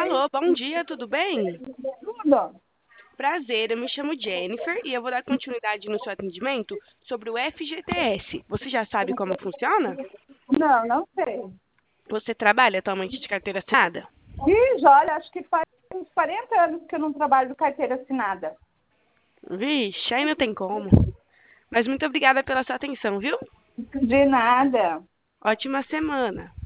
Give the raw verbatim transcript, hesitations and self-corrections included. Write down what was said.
Alô, bom dia, tudo bem? Tudo? Prazer, eu me chamo Jennifer e eu vou dar continuidade no seu atendimento sobre o F G T S. Você já sabe como funciona? Não, não sei. Você trabalha atualmente de carteira assinada? Ih, já, olha, acho que faz uns quarenta anos que eu não trabalho de carteira assinada. Vixe, aí não tem como. Mas muito obrigada pela sua atenção, viu? De nada. Ótima semana.